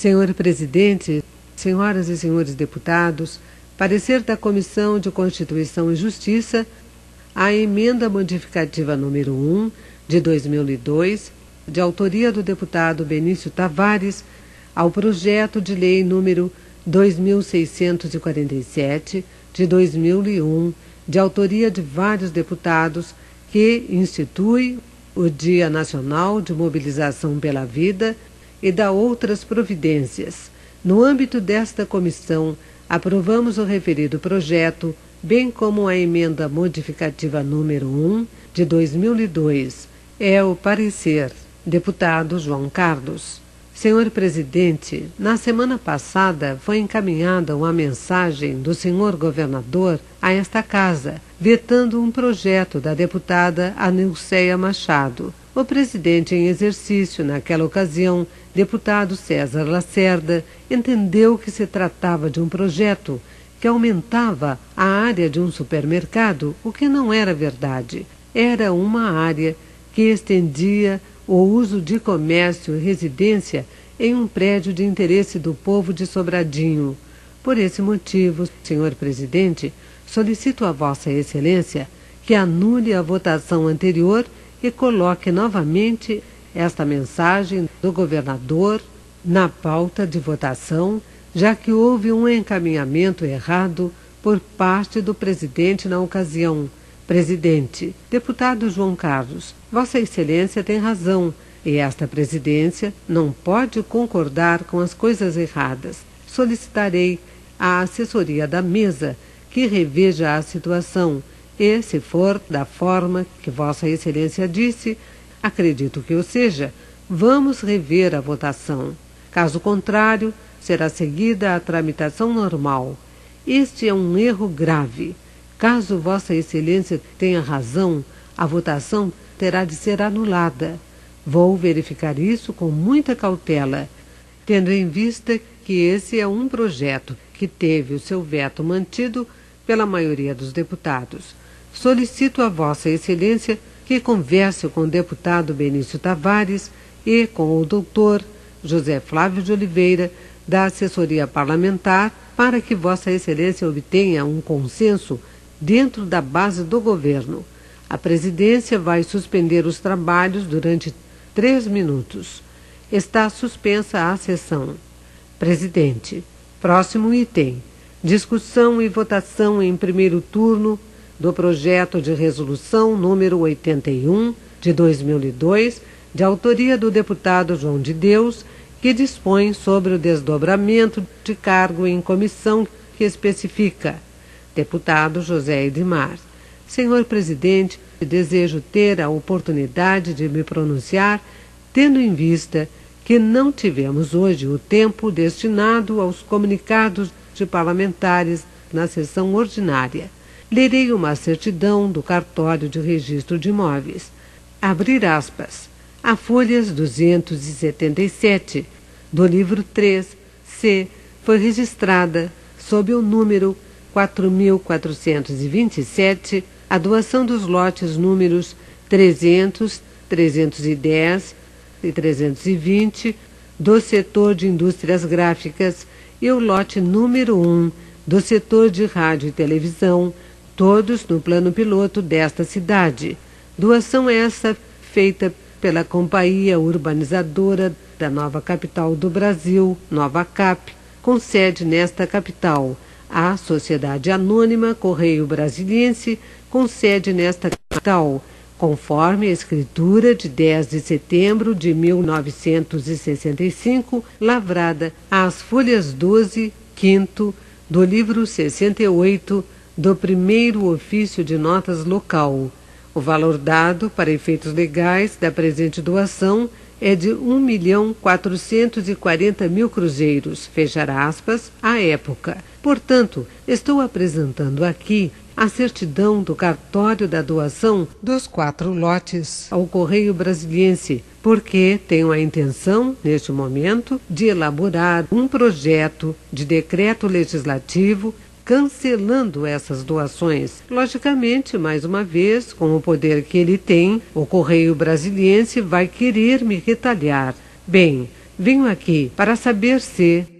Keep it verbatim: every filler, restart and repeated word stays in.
Senhor presidente, senhoras e senhores deputados, parecer da Comissão de Constituição e Justiça à emenda modificativa número um de dois mil e dois, de autoria do deputado Benício Tavares, ao projeto de lei número dois mil seiscentos e quarenta e sete, de dois mil e um, de autoria de vários deputados, que institui o Dia Nacional de Mobilização pela Vida e dá outras providências. No âmbito desta comissão, aprovamos o referido projeto, bem como a emenda modificativa número um de dois mil e dois. É o parecer. Deputado João Carlos. Senhor presidente, na semana passada foi encaminhada uma mensagem do senhor governador a esta casa, vetando um projeto da deputada Anilceia Machado. O presidente em exercício, naquela ocasião, deputado César Lacerda, entendeu que se tratava de um projeto que aumentava a área de um supermercado, o que não era verdade. Era uma área que estendia o uso de comércio e residência em um prédio de interesse do povo de Sobradinho. Por esse motivo, senhor presidente, solicito a Vossa Excelência que anule a votação anterior e coloque novamente esta mensagem do governador na pauta de votação, já que houve um encaminhamento errado por parte do presidente na ocasião. Presidente, deputado João Carlos, Vossa Excelência tem razão, e esta presidência não pode concordar com as coisas erradas. Solicitarei à assessoria da mesa que reveja a situação e, se for da forma que Vossa Excelência disse, acredito que o seja, vamos rever a votação. Caso contrário, será seguida a tramitação normal. Este é um erro grave. Caso Vossa Excelência tenha razão, a votação terá de ser anulada. Vou verificar isso com muita cautela, tendo em vista que esse é um projeto que teve o seu veto mantido pela maioria dos deputados. Solicito a Vossa Excelência que converse com o deputado Benício Tavares e com o doutor José Flávio de Oliveira, da assessoria parlamentar, para que Vossa Excelência obtenha um consenso dentro da base do governo. A presidência vai suspender os trabalhos durante três minutos. Está suspensa a sessão. Presidente, próximo item. Discussão e votação em primeiro turno do projeto de resolução número oitenta e um, de dois mil e dois, de autoria do deputado João de Deus, que dispõe sobre o desdobramento de cargo em comissão que especifica. Deputado José Edmar. Senhor presidente, desejo ter a oportunidade de me pronunciar, tendo em vista que não tivemos hoje o tempo destinado aos comunicados de parlamentares na sessão ordinária. Lerei uma certidão do cartório de registro de imóveis. Abrir aspas. A folhas duzentos e setenta e sete, do livro três C, foi registrada sob o número quatro mil quatrocentos e vinte e sete, a doação dos lotes números trezentos, trezentos e dez e trezentos e vinte do setor de indústrias gráficas e o lote número um do setor de rádio e televisão, todos no plano piloto desta cidade. Doação essa feita pela Companhia Urbanizadora da Nova Capital do Brasil, Nova Cap, com sede nesta capital. A Sociedade Anônima Correio Brasiliense, com sede nesta capital, conforme a escritura de dez de setembro de mil novecentos e sessenta e cinco, lavrada às folhas doze, quinto, do livro sessenta e oito, do primeiro ofício de notas local. O valor dado para efeitos legais da presente doação é de um milhão quatrocentos e quarenta mil cruzeiros, fechar aspas, à época. Portanto, estou apresentando aqui a certidão do cartório da doação dos quatro lotes ao Correio Brasiliense, porque tenho a intenção, neste momento, de elaborar um projeto de decreto legislativo cancelando essas doações. Logicamente, mais uma vez, com o poder que ele tem, o Correio Brasiliense vai querer me retalhar. Bem, Venho aqui para saber se